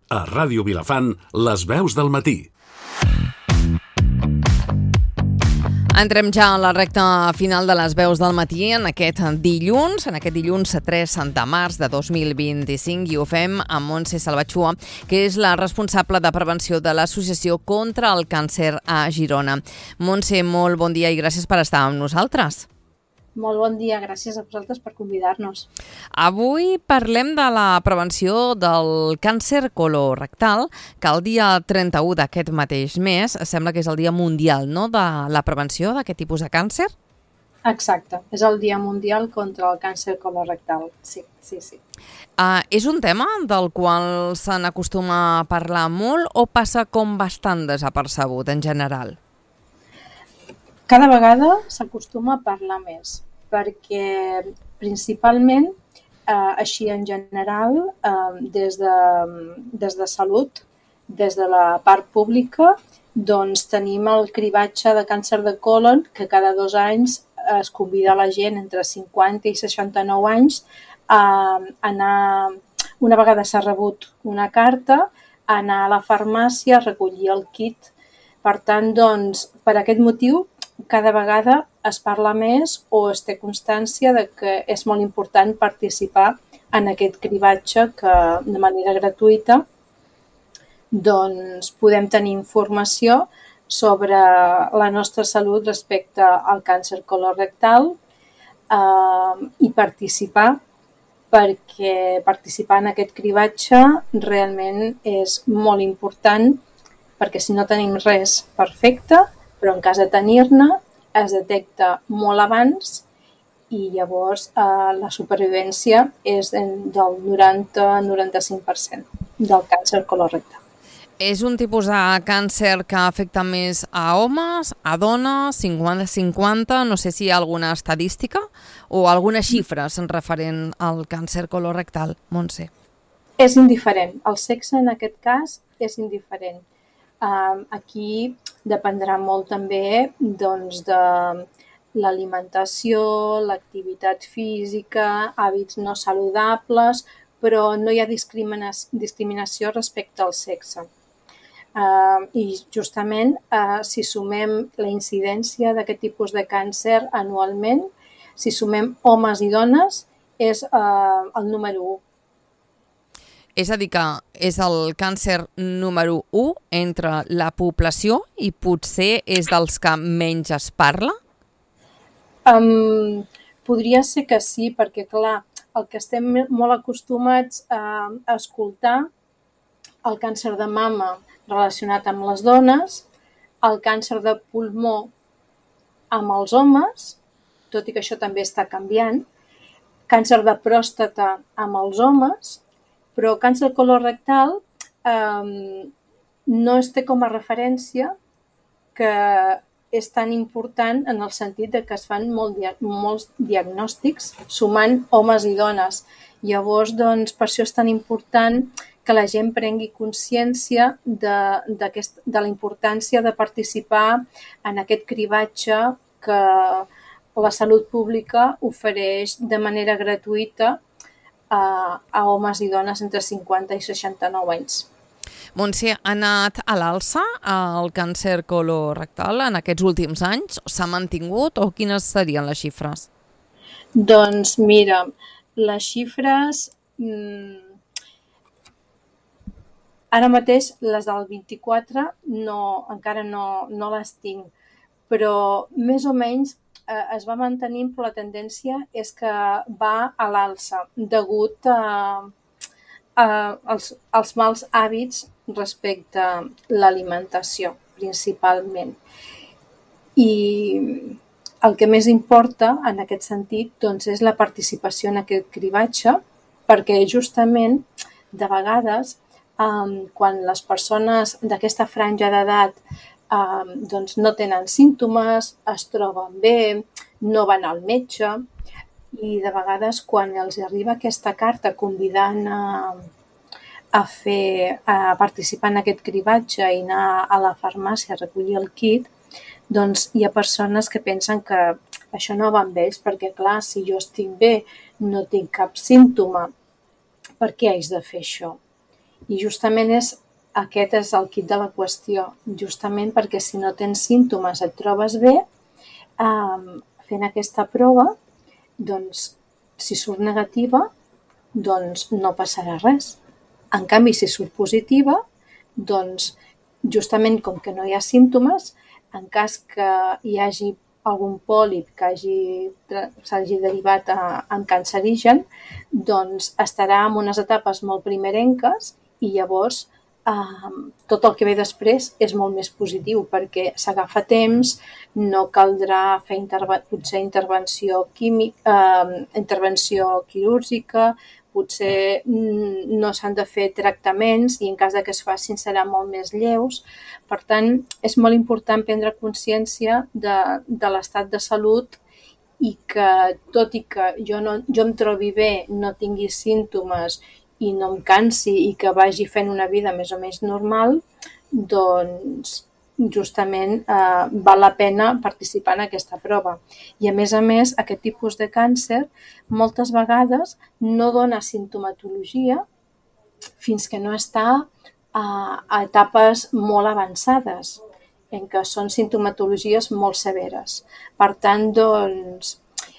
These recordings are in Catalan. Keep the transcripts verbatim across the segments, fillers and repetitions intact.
A Ràdio Vilafant, les veus del matí. Entrem ja a la recta final de les veus del matí en aquest dilluns, en aquest dilluns tres de març de dos mil vint-i-cinc, i ho fem amb Montse Salvatxua, que és la responsable de prevenció de l'Associació contra el Càncer a Girona. Montse, molt bon dia i gràcies per estar amb nosaltres. Molt bon dia, gràcies a vosaltres per convidar-nos. Avui parlem de la prevenció del càncer colorectal, que el dia trenta-u d'aquest mateix mes sembla que és el dia mundial, no?, de la prevenció d'aquest tipus de càncer. Exacte, és el dia mundial contra el càncer colorectal, sí, sí, sí. Uh, és un tema del qual se n'acostuma a parlar molt o passa com bastant desapercebut en general? Cada vegada s'acostuma a parlar més, perquè principalment, eh, així en general, eh, des de, des de salut, des de la part pública, doncs tenim el cribatge de càncer de colon, que cada dos anys es convida la gent entre cinquanta i seixanta-nou anys a anar, una vegada s'ha rebut una carta, a anar a la farmàcia a recollir el kit. Per tant, doncs, per aquest motiu, cada vegada es parla més o es té constància de que és molt important participar en aquest cribatge que de manera gratuïta doncs, podem tenir informació sobre la nostra salut respecte al càncer colorectal eh, i participar, perquè participar en aquest cribatge realment és molt important, perquè si no tenim res perfecte, però en cas de tenir-ne es detecta molt abans i llavors eh, la supervivència és del noranta a noranta-cinc per cent del càncer colorectal. És un tipus de càncer que afecta més a homes, a dones, cinquanta cinquanta, no sé si hi ha alguna estadística o algunes xifres referent al càncer colorectal, Montse. És indiferent, el sexe en aquest cas és indiferent. Uh, aquí dependrà molt també doncs, de l'alimentació, l'activitat física, hàbits no saludables, però no hi ha discriminació respecte al sexe. Uh, I justament, uh, si sumem la incidència d'aquest tipus de càncer anualment, si sumem homes i dones, és uh, el número u. És a dir, que és el càncer número u entre la població i potser és dels que menys es parla? Um, podria ser que sí, perquè clar, el que estem molt acostumats a, a escoltar, el càncer de mama relacionat amb les dones, el càncer de pulmó amb els homes, tot i que això també està canviant, càncer de pròstata amb els homes, però el càncer colorectal eh, no es té com a referència, que és tan important en el sentit de que es fan molt, molts diagnòstics sumant homes i dones. Llavors, doncs, per això és tan important que la gent prengui consciència de, de la importància de participar en aquest cribatge que la salut pública ofereix de manera gratuïta a, a homes i dones entre cinquanta i seixanta-nou anys. Montse, ha anat a l'alça el càncer colorectal en aquests últims anys? S'ha mantingut o quines serien les xifres? Doncs mira, les xifres... Mmm, ara mateix les del vint-i-quatre no, encara no, no les tinc, però més o menys eh, es va mantenint, però la tendència és que va a l'alça degut a, a, als, als mals hàbits respecte a l'alimentació, principalment. I el que més importa en aquest sentit doncs, és la participació en aquest cribatge, perquè justament de vegades Um, quan les persones d'aquesta franja d'edat um, doncs no tenen símptomes, es troben bé, no van al metge i de vegades quan els arriba aquesta carta convidant a, a, fer, a participar en aquest cribatge i anar a la farmàcia a recollir el kit, doncs hi ha persones que pensen que això no va amb ells perquè clar, si jo estic bé, no tinc cap símptoma, per què haig de fer això? I justament és, aquest és el quid de la qüestió, justament perquè si no tens símptomes et trobes bé, eh, fent aquesta prova, doncs, si surt negativa, doncs no passarà res. En canvi, si surt positiva, doncs, justament com que no hi ha símptomes, en cas que hi hagi algun pòlip que hagi, s'hagi derivat a, en cancerigen, doncs estarà en unes etapes molt primerenques i llavors eh, tot el que ve després és molt més positiu perquè s'agafa temps, no caldrà fer interve- potser intervenció química, eh, intervenció quirúrgica, potser no s'han de fer tractaments i en cas de que es facin seran molt més lleus. Per tant, és molt important prendre consciència de, de l'estat de salut i que, tot i que jo, no, jo em trobi bé, no tingui símptomes i no em cansi i que vagi fent una vida més o menys normal, doncs justament eh, val la pena participar en aquesta prova. I a més a més, aquest tipus de càncer moltes vegades no dona simptomatologia fins que no està a, a etapes molt avançades, en què són simptomatologies molt severes. Per tant, doncs,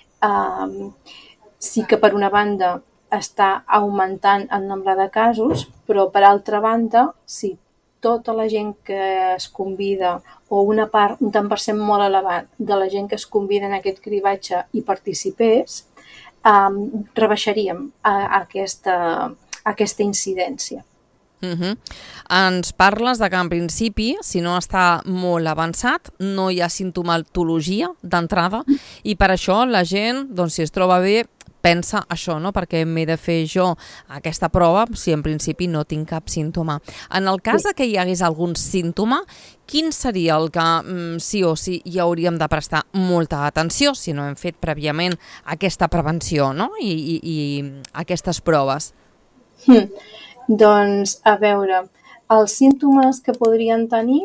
eh, sí que per una banda està augmentant el nombre de casos, però per altra banda, si tota la gent que es convida o una part, un tant per cent molt elevat de la gent que es convida en aquest cribatge i participés, eh, rebaixaríem a, a aquesta, a aquesta incidència. Uh-huh. Ens parles de que en principi, si no està molt avançat, no hi ha simptomatologia d'entrada i per això la gent, doncs, si es troba bé, pensa això, no? Perquè m'he de fer jo aquesta prova si en principi no tinc cap símptoma. En el cas de que hi hagués algun símptoma, quin seria el que mm, sí o sí hi hauríem de prestar molta atenció si no hem fet prèviament aquesta prevenció, no? I, i, i aquestes proves? Hmm. Doncs, a veure, els símptomes que podrien tenir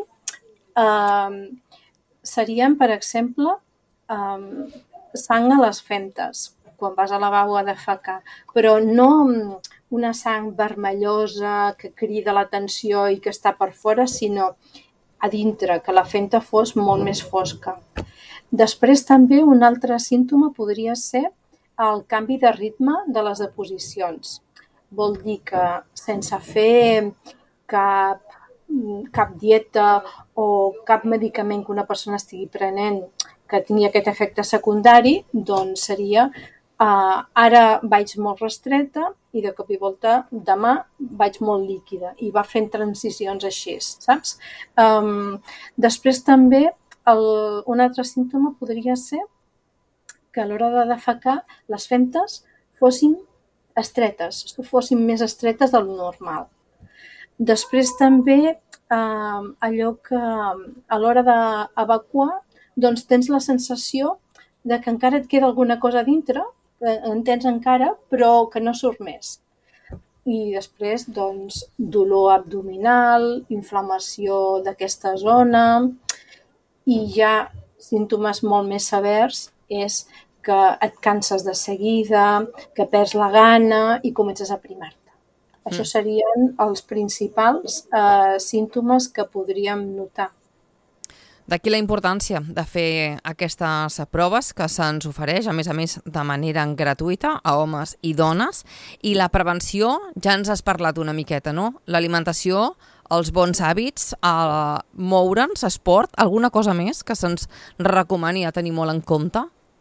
eh, serien, per exemple, eh, sang a les femtes, quan vas al lavabo a defecar, però no una sang vermellosa que crida l'atenció i que està per fora, sinó a dintre, que la femta fos molt més fosca. Després també un altre símptoma podria ser el canvi de ritme de les deposicions. Vol dir que sense fer cap, cap dieta o cap medicament que una persona estigui prenent que tingui aquest efecte secundari, doncs seria Uh, ara vaig molt restreta i de cop i volta demà vaig molt líquida i va fent transicions així, saps? Um, després també el, un altre símptoma podria ser que a l'hora de defecar les femtes fossin estretes, fossin més estretes del normal. Després també uh, allò que a l'hora d'evacuar doncs tens la sensació de que encara et queda alguna cosa dintre, en tens encara, però que no surt més. I després, doncs, dolor abdominal, inflamació d'aquesta zona i ja símptomes molt més severs és que et canses de seguida, que perds la gana i comences a aprimar-te. Mm. Això serien els principals eh, símptomes que podríem notar. D'aquí la importància de fer aquestes proves que se'ns ofereix, a més a més, de manera gratuïta a homes i dones. I la prevenció, ja ens has parlat una miqueta, no? L'alimentació, els bons hàbits, a moure'ns, esport, alguna cosa més que se'ns recomani a tenir molt en compte?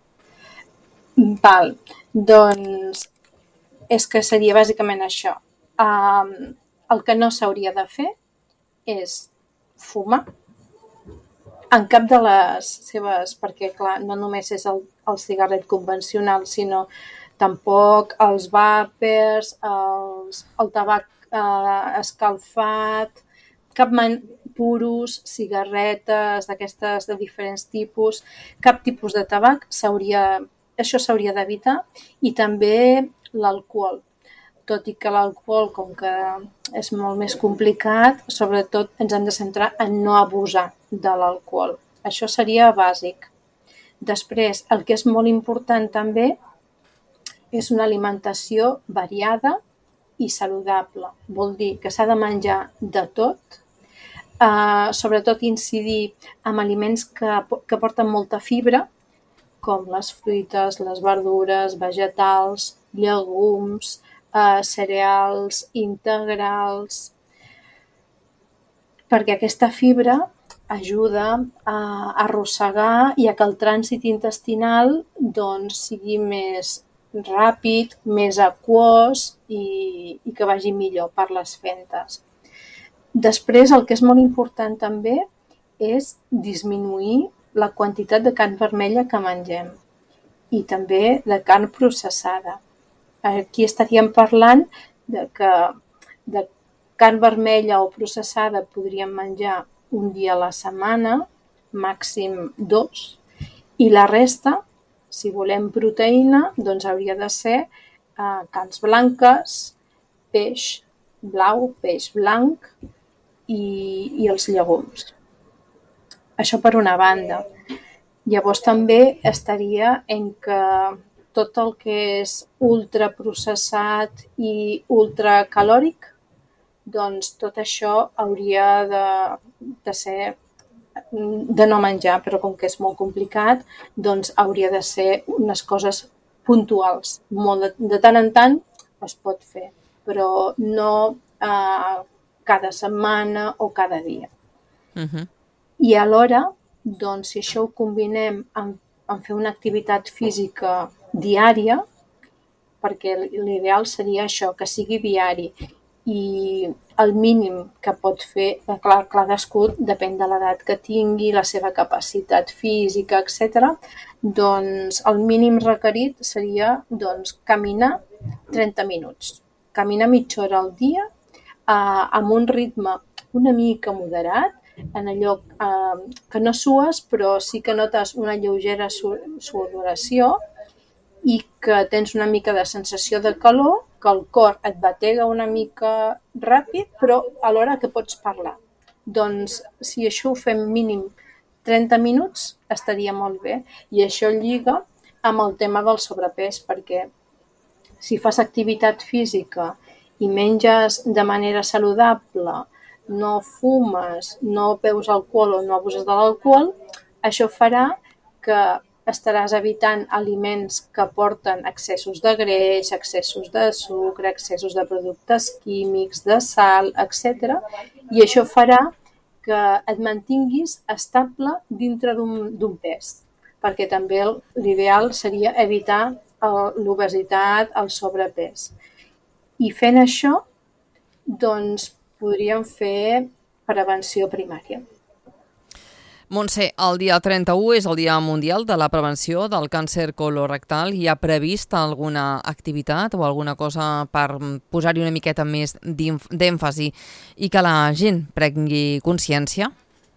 Val, doncs és que seria bàsicament això. Um, el que no s'hauria de fer és fumar, en cap de les seves, perquè clar, no només és el, el cigarret convencional, sinó tampoc els vàpers, els, el tabac eh, escalfat, cap man, puros, cigarretes d'aquestes de diferents tipus, cap tipus de tabac, s'hauria, això s'hauria d'evitar, i també l'alcohol. Tot i que l'alcohol, com que és molt més complicat, sobretot ens hem de centrar en no abusar de l'alcohol. Això seria bàsic. Després, el que és molt important també és una alimentació variada i saludable. Vol dir que s'ha de menjar de tot, uh, sobretot incidir en aliments que, que porten molta fibra, com les fruites, les verdures, vegetals, llegums, uh, cereals integrals, perquè aquesta fibra ajuda a arrossegar i a que el trànsit intestinal doncs, sigui més ràpid, més aquós i, i que vagi millor per les fentes. Després, el que és molt important també és disminuir la quantitat de carn vermella que mengem i també de carn processada. Aquí estaríem parlant de que de carn vermella o processada podríem menjar un dia a la setmana, màxim dos, i la resta, si volem proteïna, doncs hauria de ser eh, carns blanques, peix blau, peix blanc i, i els llegums. Això per una banda. Llavors també estaria en que tot el que és ultraprocessat i ultracalòric, doncs tot això hauria de, de ser, de no menjar, però com que és molt complicat, doncs hauria de ser unes coses puntuals. Molt de, de tant en tant es pot fer, però no eh, cada setmana o cada dia. Uh-huh. I alhora, doncs, si això ho combinem amb, amb fer una activitat física diària, perquè l'ideal seria això, que sigui diari, i el mínim que pot fer, clar, cadascú depèn de l'edat que tingui, la seva capacitat física, etcètera. Doncs el mínim requerit seria doncs, caminar trenta minuts. Caminar mitja hora al dia eh, amb un ritme una mica moderat, en allò eh, que no sues, però sí que notes una lleugera sudoració i que tens una mica de sensació de calor, que el cor et batega una mica ràpid, però alhora que pots parlar. Doncs si això ho fem mínim trenta minuts, estaria molt bé. I això lliga amb el tema del sobrepès, perquè si fas activitat física i menges de manera saludable, no fumes, no beus alcohol o no abuses de l'alcohol, això farà que estaràs evitant aliments que porten excessos de greix, excessos de sucre, excessos de productes químics, de sal, etcètera. I això farà que et mantinguis estable dintre d'un pes, perquè també l'ideal seria evitar l'obesitat, el sobrepès. I fent això, doncs, podríem fer prevenció primària. Montse, el dia trenta-u és el Dia Mundial de la Prevenció del Càncer Colorectal. Hi ha previst alguna activitat o alguna cosa per posar-hi una miqueta més d'èmfasi i que la gent prengui consciència?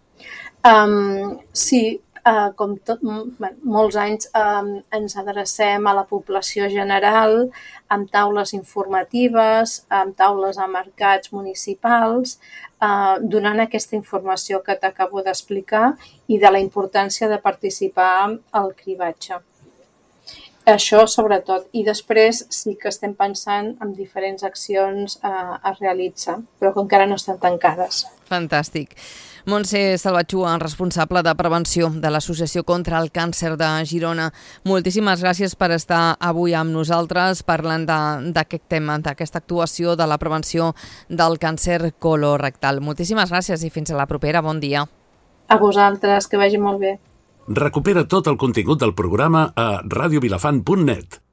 Um, sí, uh, com tot, molts anys um, ens adrecem a la població general amb taules informatives, amb taules a mercats municipals, uh, donant aquesta informació que t'acabo d'explicar i de la importància de participar al cribatge. Això sobretot. I després sí que estem pensant en diferents accions uh, a realitzar, però que encara no estan tancades. Fantàstic. Montse Salvatxua, responsable de prevenció de l'Associació contra el Càncer de Girona. Moltíssimes gràcies per estar avui amb nosaltres parlant d'aquest tema, d'aquesta actuació de la prevenció del càncer colorectal. Moltíssimes gràcies i fins a la propera. Bon dia. A vosaltres, que vagi molt bé. Recupera tot el contingut del programa a radio vilafant punt net.